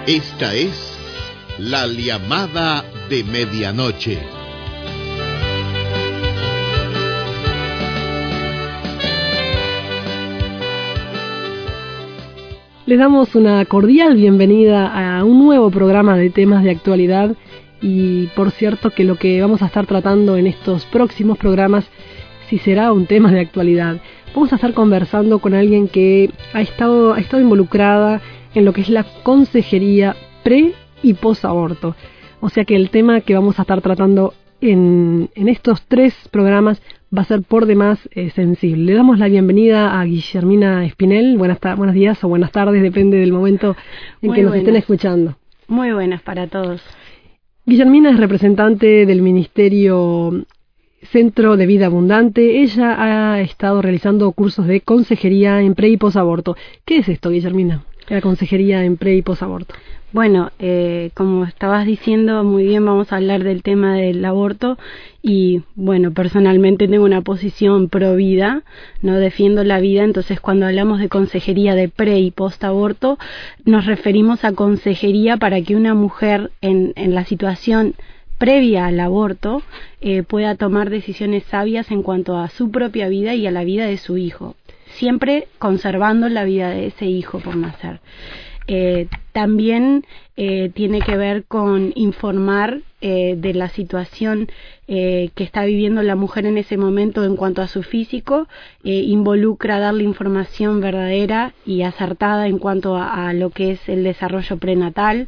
Esta es La Llamada de Medianoche. Les damos una cordial bienvenida a un nuevo programa de temas de actualidad y por cierto que lo que vamos a estar tratando en estos próximos programas sí será un tema de actualidad. Vamos a estar conversando con alguien que ha estado involucrada en lo que es la consejería pre y posaborto. O sea que el tema que vamos a estar tratando en estos 3 programas va a ser por demás sensible. Le damos la bienvenida a Guillermina Espinel. Buenos días o buenas tardes, depende del momento en que nos estén escuchando. Muy buenas para todos. Guillermina es representante del Ministerio Centro de Vida Abundante. Ella ha estado realizando cursos de consejería en pre y posaborto. ¿Qué es esto, Guillermina? La consejería en pre y posaborto. Bueno, como estabas diciendo muy bien, vamos a hablar del tema del aborto y, bueno, personalmente tengo una posición pro vida, no defiendo la vida, entonces cuando hablamos de consejería de pre y postaborto, nos referimos a consejería para que una mujer en la situación previa al aborto pueda tomar decisiones sabias en cuanto a su propia vida y a la vida de su hijo, siempre conservando la vida de ese hijo por nacer. También tiene que ver con informar de la situación que está viviendo la mujer en ese momento en cuanto a su físico, involucra darle información verdadera y acertada en cuanto a lo que es el desarrollo prenatal,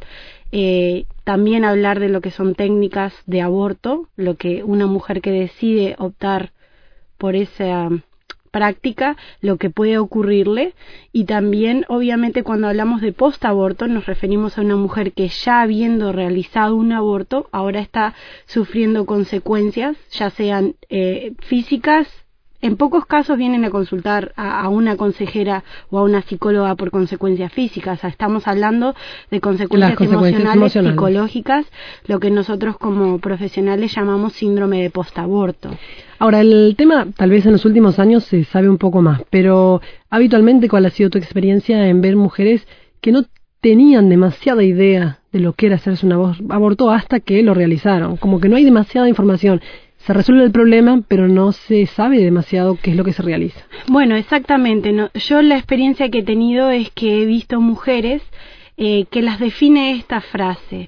también hablar de lo que son técnicas de aborto, lo que una mujer que decide optar por esa práctica, lo que puede ocurrirle, y también obviamente cuando hablamos de postaborto nos referimos a una mujer que ya habiendo realizado un aborto ahora está sufriendo consecuencias, ya sean físicas. En pocos casos vienen a consultar a una consejera o a una psicóloga por consecuencias físicas. O sea, estamos hablando de consecuencias emocionales, psicológicas, lo que nosotros como profesionales llamamos síndrome de postaborto. Ahora, el tema tal vez en los últimos años se sabe un poco más, pero habitualmente, ¿cuál ha sido tu experiencia en ver mujeres que no tenían demasiada idea de lo que era hacerse un aborto hasta que lo realizaron? Como que no hay demasiada información. Se resuelve el problema, pero no se sabe demasiado qué es lo que se realiza. Bueno, exactamente. No, yo la experiencia que he tenido es que he visto mujeres que las define esta frase.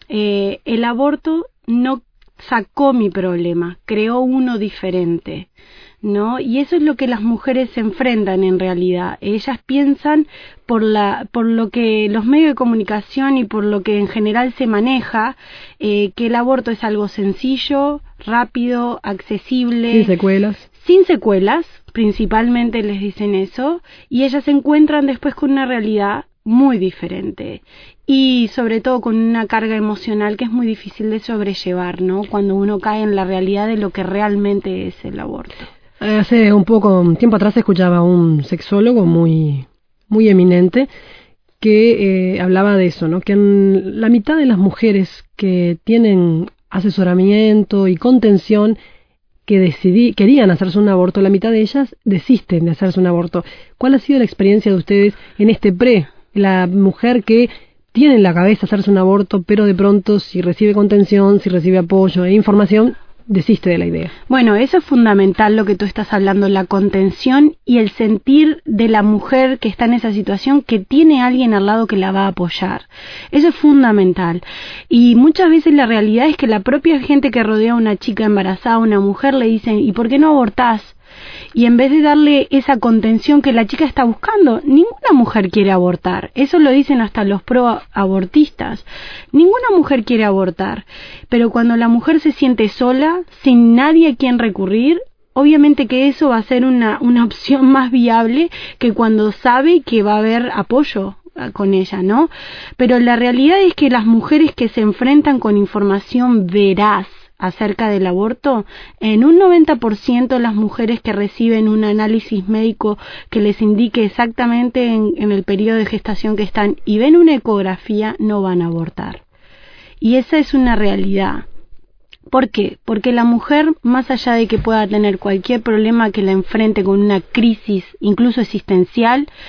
El aborto no sacó mi problema, creó uno diferente, ¿no? Y eso es lo que las mujeres se enfrentan en realidad. Ellas piensan por lo que los medios de comunicación y por lo que en general se maneja, que el aborto es algo sencillo, rápido, accesible, sin secuelas, principalmente les dicen eso, y ellas se encuentran después con una realidad muy diferente y sobre todo con una carga emocional que es muy difícil de sobrellevar, ¿no? Cuando uno cae en la realidad de lo que realmente es el aborto. Hace un tiempo atrás escuchaba a un sexólogo muy eminente que hablaba de eso, ¿no? Que en la mitad de las mujeres que tienen asesoramiento y contención que querían hacerse un aborto, la mitad de ellas desisten de hacerse un aborto. ¿Cuál ha sido la experiencia de ustedes en este pre? La mujer que tiene en la cabeza hacerse un aborto, pero de pronto si recibe contención, si recibe apoyo e información, desiste de la idea. Bueno, eso es fundamental lo que tú estás hablando, la contención y el sentir de la mujer que está en esa situación que tiene a alguien al lado que la va a apoyar. Eso es fundamental. Y muchas veces la realidad es que la propia gente que rodea a una chica embarazada, a una mujer, le dicen, ¿y por qué no abortás? Y en vez de darle esa contención que la chica está buscando, ninguna mujer quiere abortar. Eso lo dicen hasta los pro-abortistas. Ninguna mujer quiere abortar. Pero cuando la mujer se siente sola, sin nadie a quien recurrir, obviamente que eso va a ser una opción más viable que cuando sabe que va a haber apoyo con ella, ¿no? Pero la realidad es que las mujeres que se enfrentan con información veraz acerca del aborto, en un 90% las mujeres que reciben un análisis médico que les indique exactamente en el periodo de gestación que están y ven una ecografía, no van a abortar. Y esa es una realidad. ¿Por qué? Porque la mujer, más allá de que pueda tener cualquier problema que la enfrente con una crisis, incluso existencial,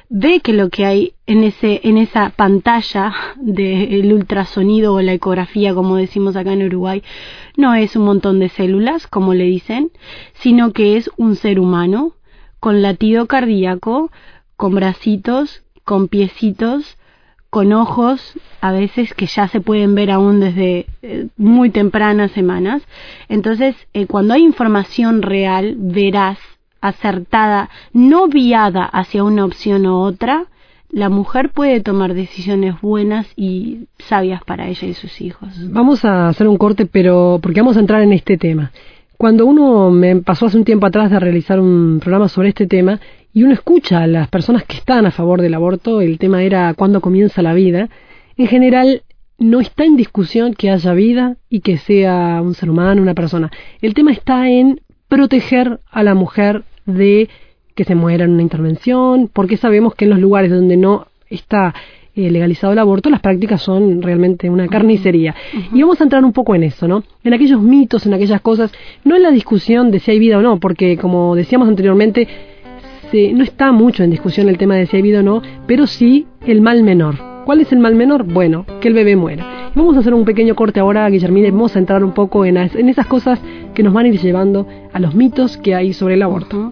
ve que lo que hay en esa pantalla del ultrasonido o la ecografía, como decimos acá en Uruguay, no es un montón de células, como le dicen, sino que es un ser humano con latido cardíaco, con bracitos, con piecitos, con ojos, a veces que ya se pueden ver aún desde muy tempranas semanas. Entonces, cuando hay información real, veraz, acertada, no viada hacia una opción u otra, la mujer puede tomar decisiones buenas y sabias para ella y sus hijos. Vamos a hacer un corte, pero porque vamos a entrar en este tema. Cuando uno me pasó hace un tiempo atrás de realizar un programa sobre este tema, y uno escucha a las personas que están a favor del aborto, el tema era cuándo comienza la vida, en general no está en discusión que haya vida y que sea un ser humano, una persona. El tema está en proteger a la mujer de que se muera en una intervención, porque sabemos que en los lugares donde no está legalizado el aborto, las prácticas son realmente una carnicería. Y vamos a entrar un poco en eso, ¿no? En aquellos mitos, en aquellas cosas, no en la discusión de si hay vida o no, porque como decíamos anteriormente, no está mucho en discusión el tema de si hay vida o no, pero sí el mal menor. ¿Cuál es el mal menor? Bueno, que el bebé muera. Y vamos a hacer un pequeño corte ahora, Guillermina, y vamos a entrar un poco en esas cosas que nos van a ir llevando a los mitos que hay sobre el aborto.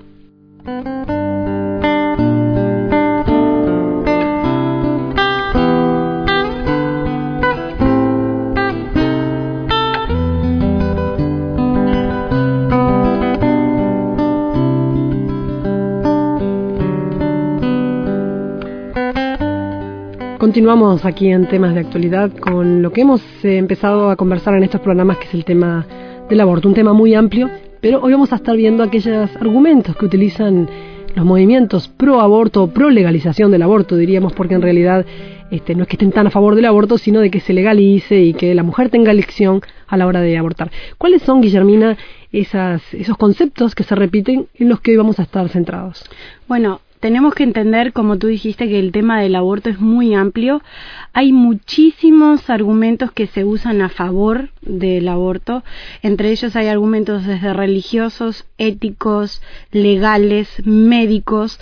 Continuamos aquí en temas de actualidad con lo que hemos empezado a conversar en estos programas, que es el tema del aborto, un tema muy amplio, pero hoy vamos a estar viendo aquellos argumentos que utilizan los movimientos pro aborto o pro legalización del aborto, diríamos, porque en realidad no es que estén tan a favor del aborto, sino de que se legalice y que la mujer tenga elección a la hora de abortar. ¿Cuáles son, Guillermina, esos conceptos que se repiten en los que hoy vamos a estar centrados? Bueno, tenemos que entender, como tú dijiste, que el tema del aborto es muy amplio. Hay muchísimos argumentos que se usan a favor del aborto. Entre ellos hay argumentos desde religiosos, éticos, legales, médicos.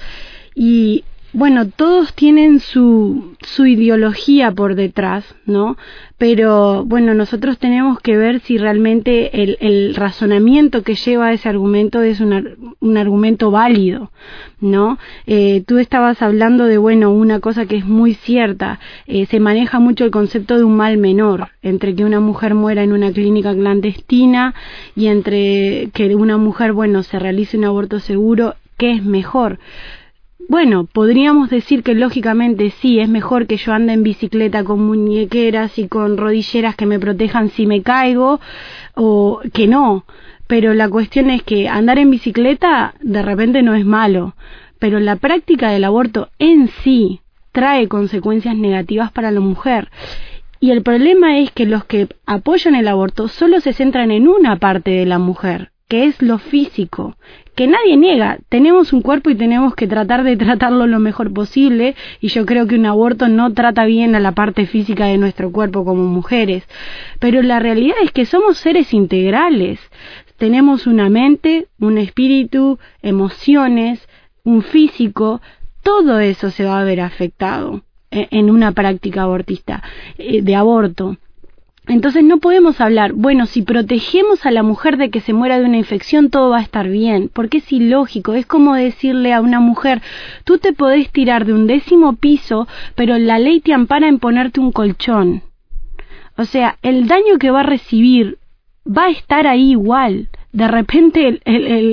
Y bueno, todos tienen su ideología por detrás, ¿no? Pero bueno, nosotros tenemos que ver si realmente el razonamiento que lleva a ese argumento es un argumento válido, ¿no? Tú estabas hablando de, bueno, una cosa que es muy cierta, se maneja mucho el concepto de un mal menor, entre que una mujer muera en una clínica clandestina y entre que una mujer, bueno, se realice un aborto seguro, ¿qué es mejor? Bueno, podríamos decir que lógicamente sí, es mejor que yo ande en bicicleta con muñequeras y con rodilleras que me protejan si me caigo, o que no. Pero la cuestión es que andar en bicicleta de repente no es malo, pero la práctica del aborto en sí trae consecuencias negativas para la mujer. Y el problema es que los que apoyan el aborto solo se centran en una parte de la mujer, que es lo físico, que nadie niega. Tenemos un cuerpo y tenemos que tratar de tratarlo lo mejor posible, y yo creo que un aborto no trata bien a la parte física de nuestro cuerpo como mujeres, pero la realidad es que somos seres integrales. Tenemos una mente, un espíritu, emociones, un físico, todo eso se va a ver afectado en una práctica abortista, de aborto. Entonces no podemos hablar, bueno, si protegemos a la mujer de que se muera de una infección, todo va a estar bien, porque es ilógico. Es como decirle a una mujer, tú te podés tirar de un 10º piso, pero la ley te ampara en ponerte un colchón. O sea, el daño que va a recibir va a estar ahí igual. De repente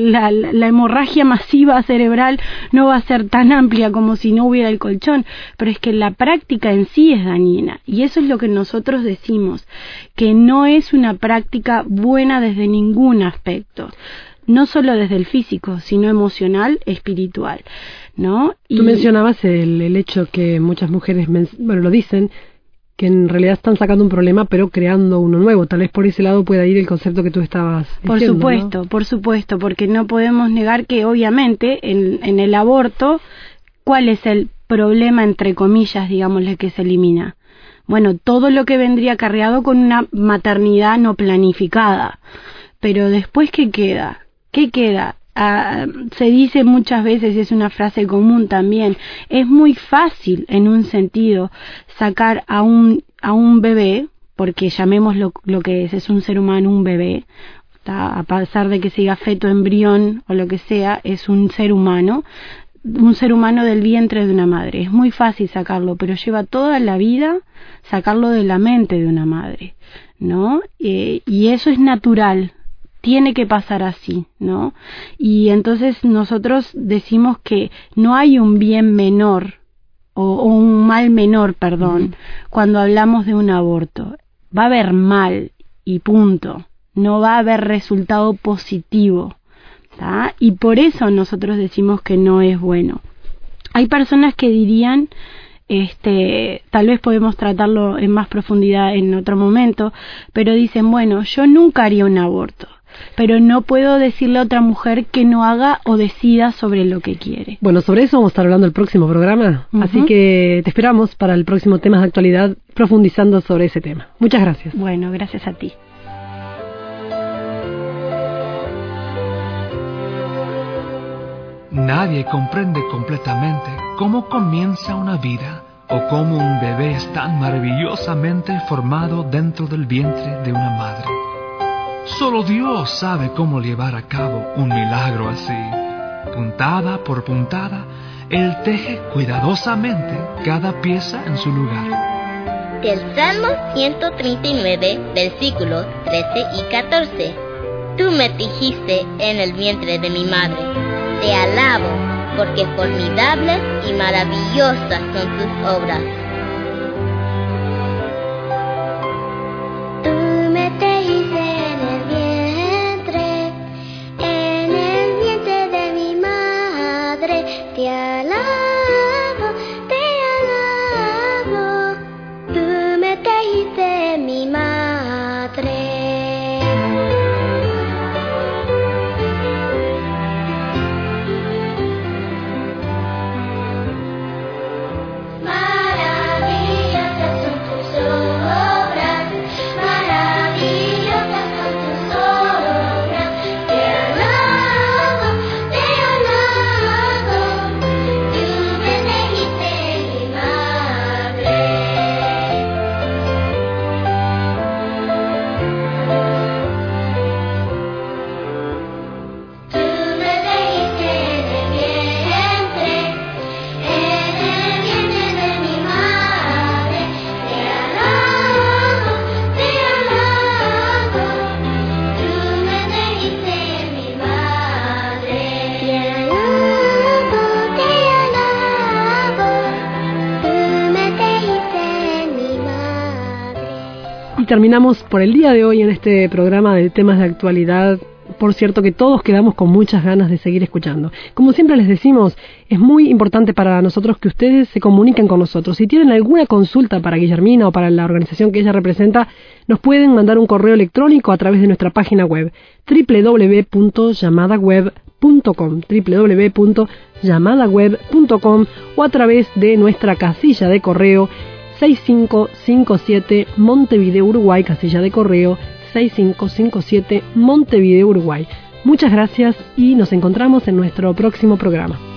la hemorragia masiva cerebral no va a ser tan amplia como si no hubiera el colchón, pero es que la práctica en sí es dañina, y eso es lo que nosotros decimos, que no es una práctica buena desde ningún aspecto, no solo desde el físico, sino emocional, espiritual, ¿no? Tú mencionabas el hecho que muchas mujeres, lo dicen, que en realidad están sacando un problema pero creando uno nuevo. Tal vez por ese lado pueda ir el concepto que tú estabas diciendo. Por supuesto, porque no podemos negar que obviamente en el aborto, ¿cuál es el problema, entre comillas, digámosle, que se elimina? Bueno, todo lo que vendría acarreado con una maternidad no planificada. Pero después, ¿qué queda? ¿Qué queda? se dice muchas veces, y es una frase común también, es muy fácil en un sentido sacar a un bebé, porque llamemos lo que es un ser humano, un bebé, a pesar de que siga feto, embrión o lo que sea, es un ser humano del vientre de una madre. Es muy fácil sacarlo, pero lleva toda la vida sacarlo de la mente de una madre, ¿no? Y eso es natural, tiene que pasar así, ¿no? Y entonces nosotros decimos que no hay un bien menor o un mal menor, perdón, cuando hablamos de un aborto. Va a haber mal y punto, no va a haber resultado positivo, ¿tá? Y por eso nosotros decimos que no es bueno. Hay personas que dirían, tal vez podemos tratarlo en más profundidad en otro momento, pero dicen, bueno, yo nunca haría un aborto, pero no puedo decirle a otra mujer que no haga o decida sobre lo que quiere. Bueno, sobre eso vamos a estar hablando el próximo programa, así que te esperamos para el próximo Temas de Actualidad, profundizando sobre ese tema. Muchas gracias. Bueno, gracias a ti. Nadie comprende completamente cómo comienza una vida o cómo un bebé es tan maravillosamente formado dentro del vientre de una madre. Solo Dios sabe cómo llevar a cabo un milagro así. Puntada por puntada, Él teje cuidadosamente cada pieza en su lugar. Del Salmo 139, versículos 13 y 14. Tú me tejiste en el vientre de mi madre. Te alabo, porque formidables y maravillosas son tus obras. Tú me tejiste en el vientre de mi madre. Te alabo, te alabo. Tú me tejiste en mi madre. Terminamos por el día de hoy en este programa de Temas de Actualidad. Por cierto, que todos quedamos con muchas ganas de seguir escuchando. Como siempre les decimos, es muy importante para nosotros que ustedes se comuniquen con nosotros. Si tienen alguna consulta para Guillermina o para la organización que ella representa, nos pueden mandar un correo electrónico a través de nuestra página web www.llamadaweb.com www.llamadaweb.com o a través de nuestra casilla de correo 6557 Montevideo, Uruguay, casilla de correo 6557 Montevideo, Uruguay. Muchas gracias y nos encontramos en nuestro próximo programa.